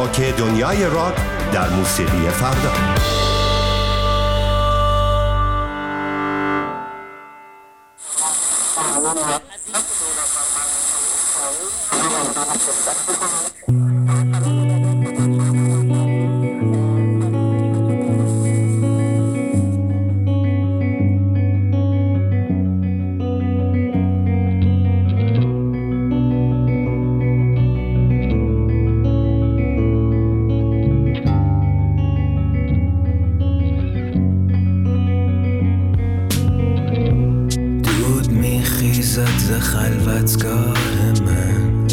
که دنیای راک در موسیقی فردا. خلوتگاه من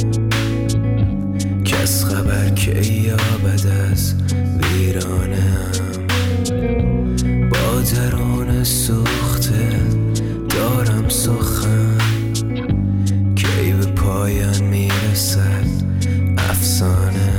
کس خبر که یابد از ویرانم، با درون سوخته دارم سخن کی به پایان میرسد افسانه.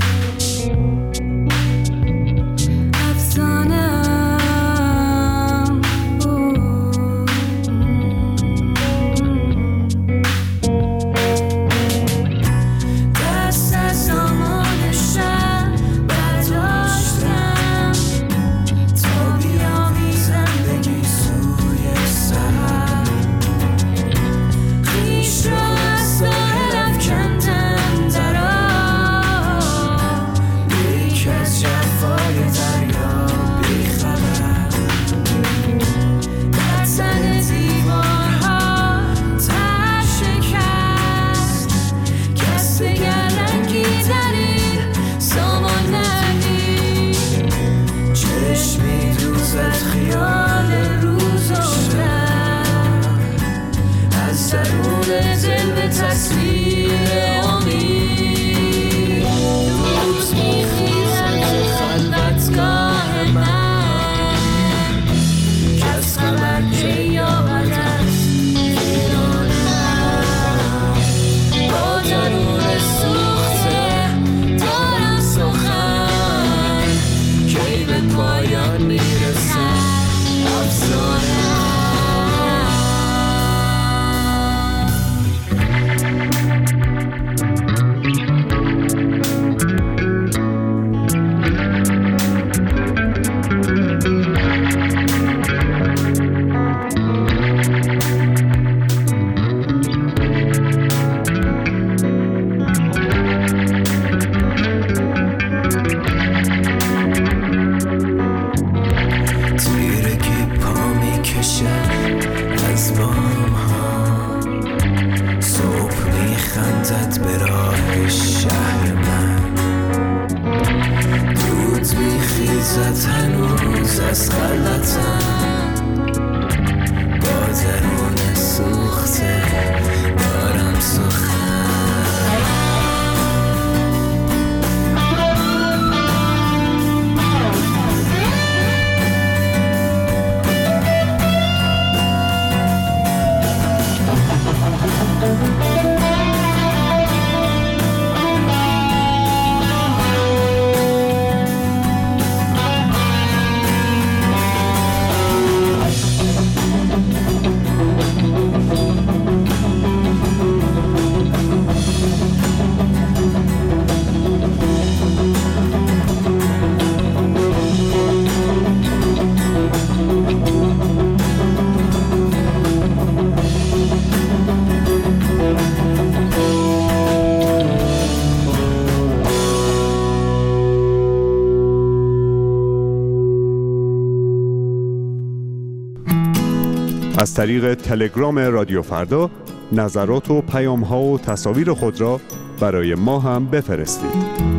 از طریق تلگرام رادیو فردا نظرات و پیام‌ها و تصاویر خود را برای ما هم بفرستید.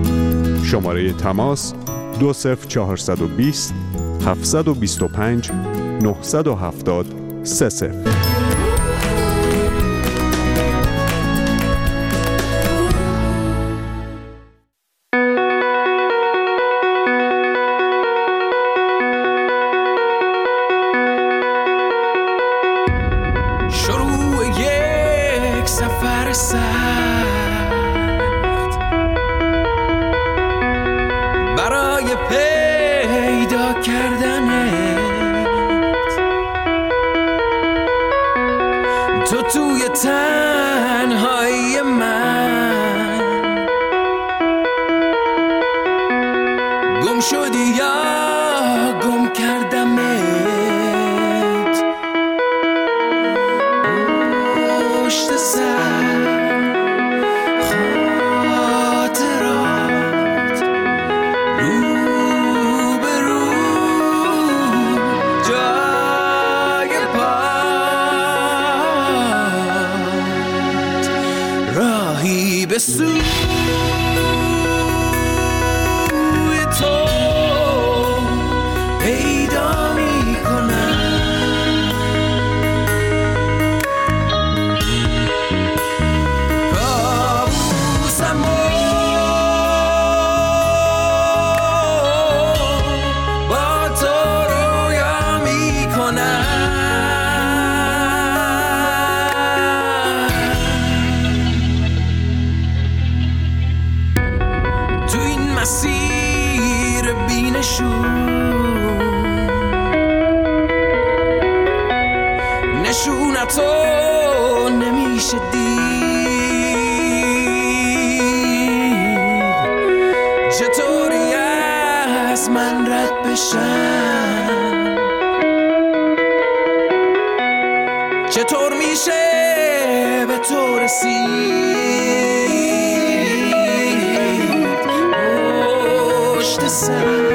شماره تماس 20420 725 970 30. سفر سخت برای پیدا کردنت، تو توی تنهایی من پشت سر خاطرات رو به رو جای پات راهی به سوی تو پیدا میکنم کابوسمو با تو رویا میکنم تو این مسیر نشونتو نمیشه دید چطوری از من رد بشن چطور میشه به تو رسید پشت سر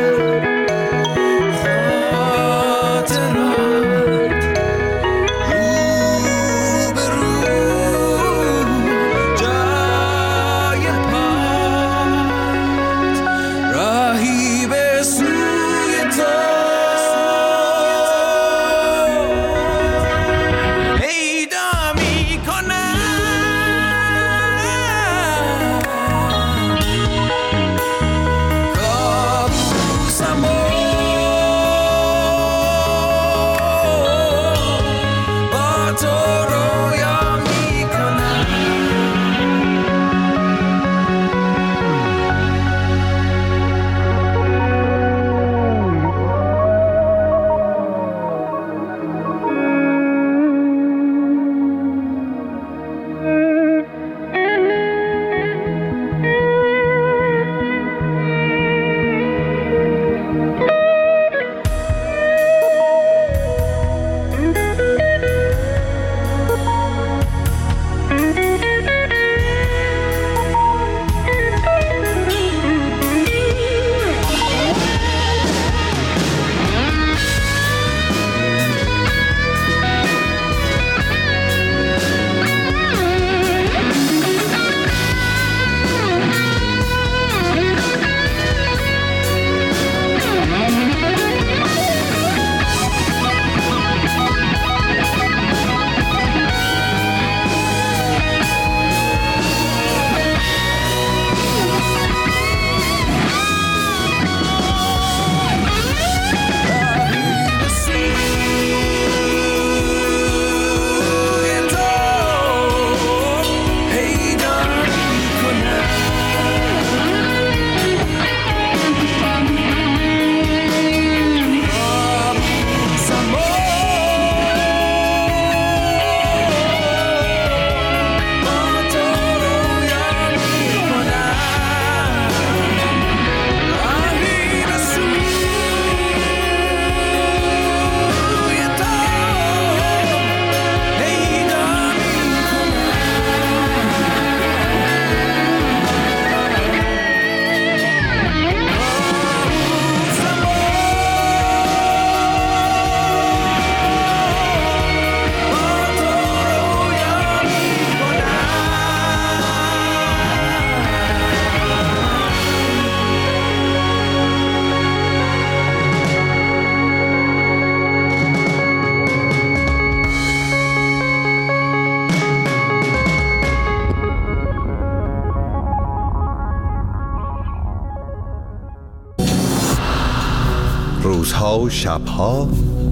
روزها و شبها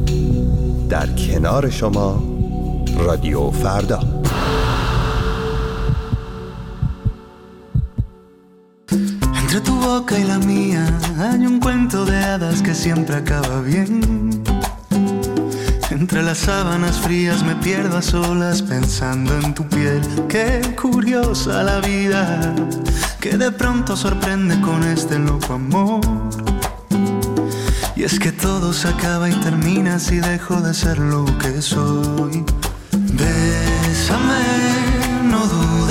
در کنار شما رادیو فردا. Entre tu boca y la mía hay un cuento de hadas que siempre acaba bien. Entre las sábanas frías me pierdo a solas pensando en tu piel. Qué curiosa la vida, que de pronto sorprende con este loco amor. Y es que todo se acaba y termina si dejo de ser lo que soy. Bésame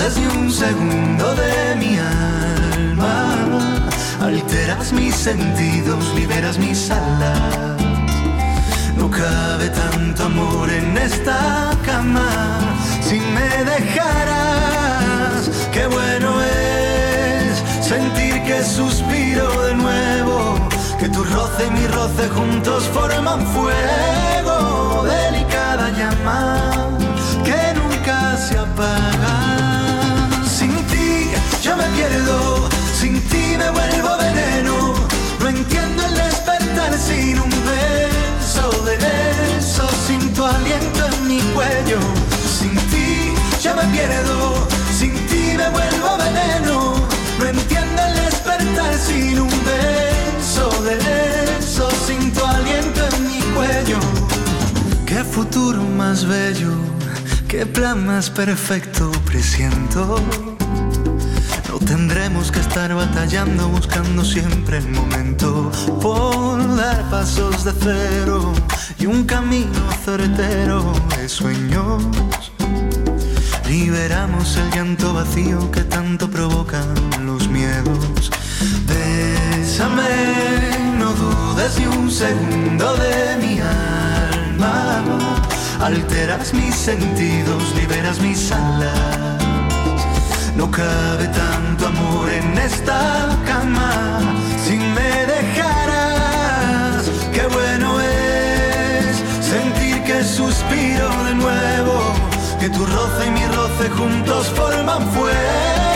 dudes ni un segundo de mi alma. Alteras mis sentidos, liberas mis alas. No cabe tanto amor en esta cama. Si me dejaras, qué bueno es sentir que suspiro de nuevo, que tu roce y mi roce juntos forman fuego. Delicada llama que nunca se apaga. Sin ti yo me pierdo, sin ti me vuelvo veneno. No entiendo el despertar sin un beso de eso, sin tu aliento en mi cuello. Sin ti yo me pierdo, sin ti me vuelvo veneno. No entiendo el despertar sin un beso de eso, sin tu aliento en mi cuello. Qué futuro más bello, qué plan más perfecto presiento. No tendremos que estar batallando, buscando siempre el momento por dar pasos de cero y un camino certero de sueños. Liberamos el llanto vacío que tanto provocan los miedos. Bésame, no dudes ni un segundo de mi alma. Alteras mis sentidos, liberas mis alas. No cabe tanto amor en esta cama. Si me dejaras, qué bueno es sentir que suspiro de nuevo, que tu roce y mi roce juntos forman fuego.